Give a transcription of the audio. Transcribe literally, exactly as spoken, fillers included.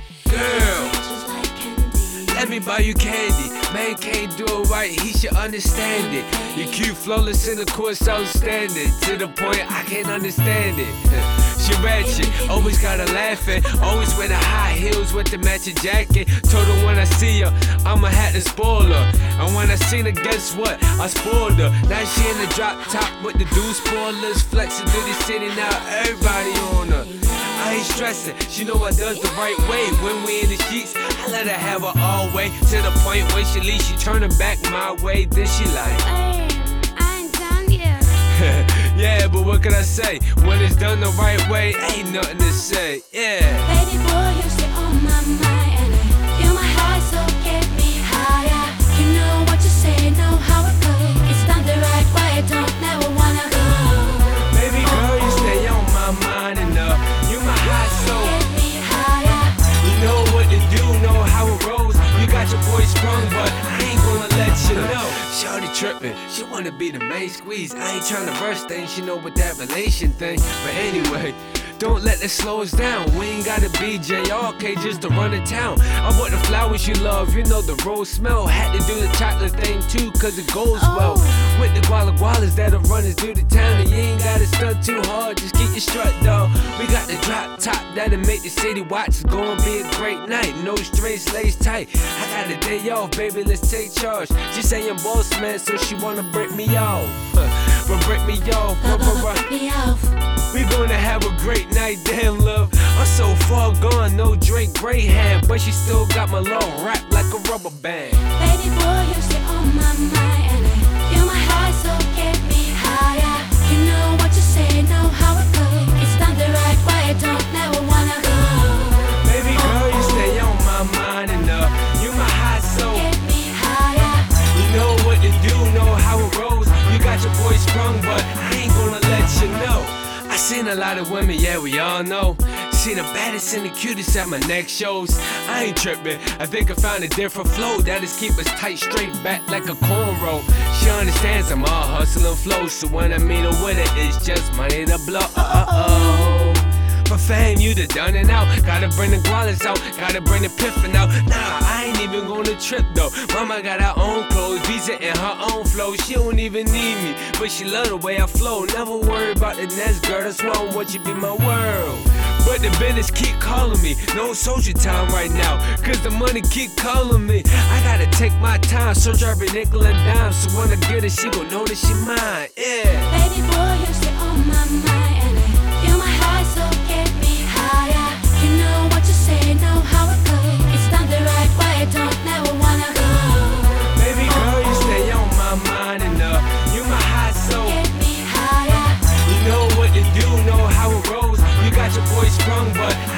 Girl, let me buy you candy. Man can't do it right, he should understand it. You cute, flawless, in the course outstanding. To the point I can't understand it. She ratchet, always gotta laughing. Always wear the high heels with the matching jacket. Told her when I see her, I'ma have to spoil her. And when I seen her, guess what? I spoiled her. Now she in the drop top with the dude spoilers. Flexing through the city, now everybody on her. I ain't stressing, she know I does the right way. When we in the sheets, I let her have her all way. To the point where she leaves, she turning back my way. Then she like, Hey, I ain't done yet. yeah, but what can I say? When it's done the right way, ain't nothing to say. Yeah. Baby boy, you stay on my mind, and I feel my high, so get me higher. You know what you say, know how it goes. It's done the right way, don't never wanna go. Baby girl, you stay on my mind enough. You my hot soul. Get me higher. You know what to do, know how it rolls. You got your boy sprung, but I ain't gonna let you know. Shorty trippin', she wanna be the main squeeze. I ain't tryna rush things, she know what that relation thing. But anyway, don't let that slow us down. We ain't gotta be J R K just to run the town. I bought the flowers you love, you know the rose smell. Had to do the chocolate thing too, cause it goes well. With the guala gualas that'll run us through the town. And you ain't gotta stunt too hard, just keep your strut dog. We got the drop top that'll make the city watch. It's gonna be a great night, no strings, lace tight. I got a day off, baby, let's take charge. She say I'm boss man, so she wanna break me off. But break me off, Go, go, go, break me off. we gonna have a great night, damn love. I'm so far gone, no Drake Greyhound, but she still got my love wrapped like a rubber band. Baby boy, you stay on my mind, and I feel my high, so get me higher. You know what you say, know how it goes. It's done the right way, don't never wanna go. Baby girl, you stay on my mind enough. You my hot soul. Get me higher. You know what to do, know how it rolls. You got your boy sprung, but I ain't gonna let you know. I seen a lot of women, yeah, we all know. Seen the baddest and the cutest at my next shows. I ain't trippin', I think I found a different flow that is keep us tight, straight back like a cornrow. She understands I'm all hustle and flow, so when I meet her with it, it's just money to blow. Uh-oh. For fame, you the done and out. Gotta bring the gualas out, gotta bring the piffin' out. Nah, I ain't even gonna trip though. Mama got her own clothes, Visa and her own flow. She don't even need me, but she love the way I flow. Never worry about the next girl, that's why I want you to be my world. But the business keep calling me, no social time right now, cause the money keep calling me. I gotta take my time, search every nickel and dime, so when I get it, she gon' know that she mine, yeah. Baby boy, you stay on my mind, and I feel my high, so get me higher. You know what you say, know how it goes. It's done the right way, don't never wanna go. Baby girl, you stay on my mind enough. You my hot soul. Get me higher. You know what to do, know how it rolls. You got your boy sprung, but